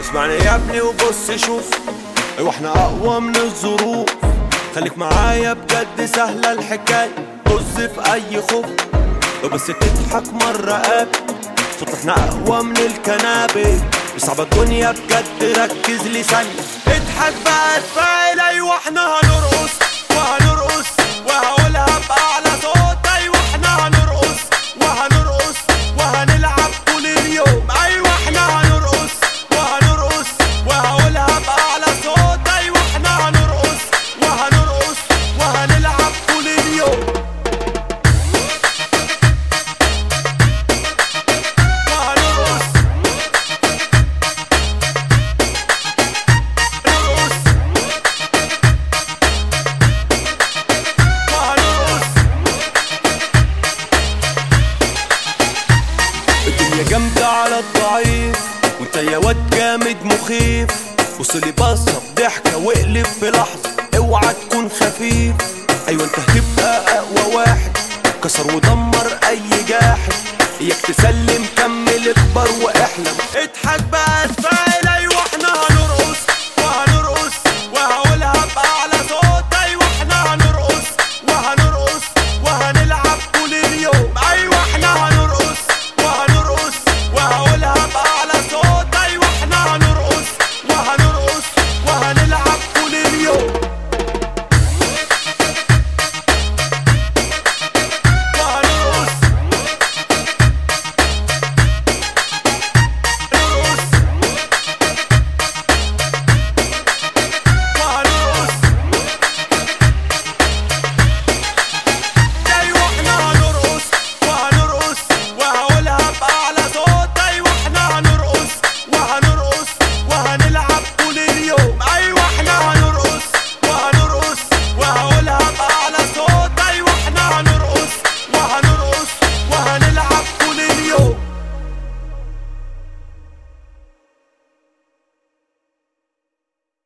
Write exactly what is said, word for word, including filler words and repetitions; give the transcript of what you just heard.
اسمعني يا ابني وبص شوف، ايوه احنا اقوى من الظروف. خليك معايا بجد سهلة الحكاية، طز في اي خوف بس تضحك مرة قابل صوت احنا اقوى من الكنابي. صعبة الدنيا بجد ركز لي ثانية، اضحك بقى اتفائل. ايوه احنا هنرقص وهنرقص وهقولها بأعلى صوت. ايوه احنا هنرقص وهنرقص وهنلعب طول اليوم. ايوه احنا هنرقص وهنرقص وهقولها بأعلى صوت. ايوه احنا هنرقص وهنرقص وهنلعب طول اليوم. جامدة على الضعيف وانت يا واد جامد مخيف. بصلي بصة بضحكة واقلب في لحظة، اوعى تكون خفيف. ايوه انت هتبقى اقوى واحد، كسر ودمر اي جاحد. اياك تسلم كمل اكبر واحلم، اضحك بقى اتفائل.